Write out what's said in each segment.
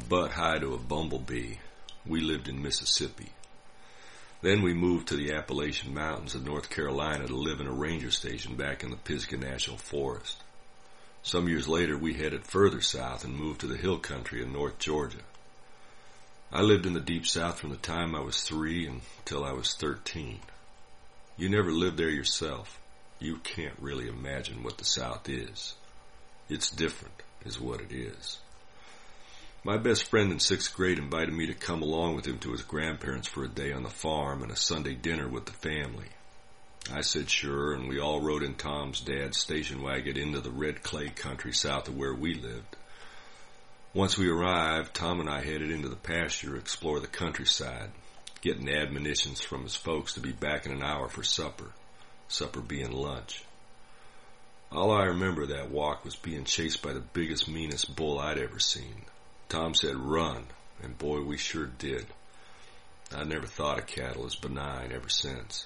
butt high to a bumblebee, we lived in Mississippi. Then we moved to the Appalachian Mountains of North Carolina to live in a ranger station back in the Pisgah National Forest. Some years later, we headed further south and moved to the hill country in North Georgia. I lived in the Deep South from the time I was 3 until I was 13. You never lived there yourself. You can't really imagine what the South is. It's different, is what it is. My best friend in 6th grade invited me to come along with him to his grandparents for a day on the farm and a Sunday dinner with the family. I said sure, and we all rode in Tom's dad's station wagon into the red clay country south of where we lived. Once we arrived, Tom and I headed into the pasture to explore the countryside, getting admonitions from his folks to be back in an hour for supper being lunch. All I remember of that walk was being chased by the biggest, meanest bull I'd ever seen. Tom said run, and boy, we sure did. I never thought of cattle as benign ever since.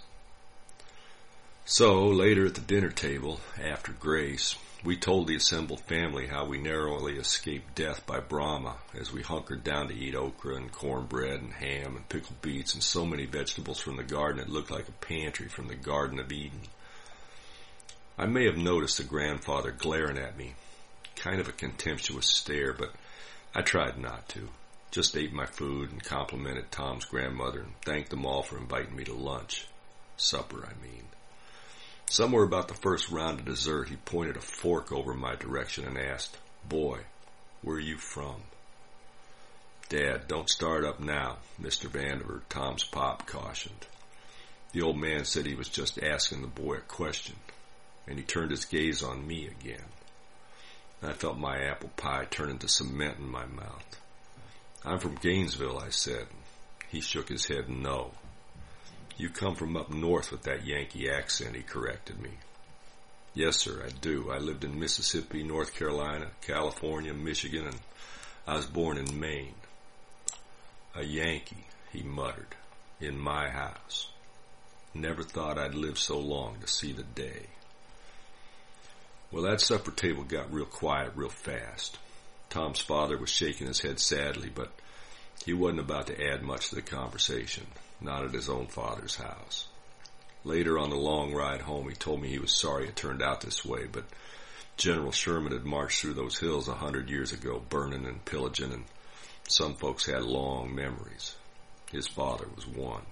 So, later at the dinner table, after grace, we told the assembled family how we narrowly escaped death by Brahma as we hunkered down to eat okra and cornbread and ham and pickled beets and so many vegetables from the garden it looked like a pantry from the Garden of Eden. I may have noticed the grandfather glaring at me, kind of a contemptuous stare, but I tried not to. Just ate my food and complimented Tom's grandmother and thanked them all for inviting me to lunch. Supper, I mean. Somewhere about the first round of dessert, he pointed a fork over my direction and asked, "Boy, where are you from?" "Dad, don't start up now," Mr. Vandiver, Tom's pop, cautioned. The old man said he was just asking the boy a question, and he turned his gaze on me again. I felt my apple pie turn into cement in my mouth. "I'm from Gainesville," I said. He shook his head no. "You come from up north with that Yankee accent," he corrected me. "Yes, sir, I do. I lived in Mississippi, North Carolina, California, Michigan, and I was born in Maine." "A Yankee," he muttered, "in my house. Never thought I'd live so long to see the day." Well, that supper table got real quiet real fast. Tom's father was shaking his head sadly, but he wasn't about to add much to the conversation, not at his own father's house. Later on the long ride home, he told me he was sorry it turned out this way, but General Sherman had marched through those hills 100 years ago, burning and pillaging, and some folks had long memories. His father was one.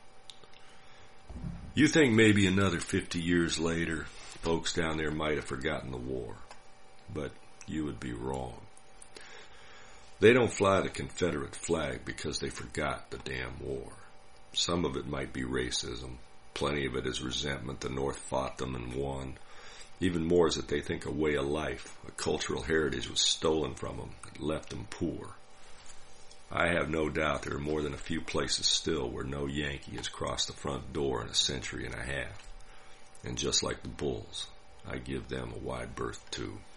You think maybe another 50 years later, folks down there might have forgotten the war, but you would be wrong. They don't fly the Confederate flag because they forgot the damn war. Some of it might be racism. Plenty of it is resentment. The North fought them and won. Even more is that they think a way of life, a cultural heritage was stolen from them and left them poor. I have no doubt there are more than a few places still where no Yankee has crossed the front door in a century and a half. And just like the Bulls, I give them a wide berth too.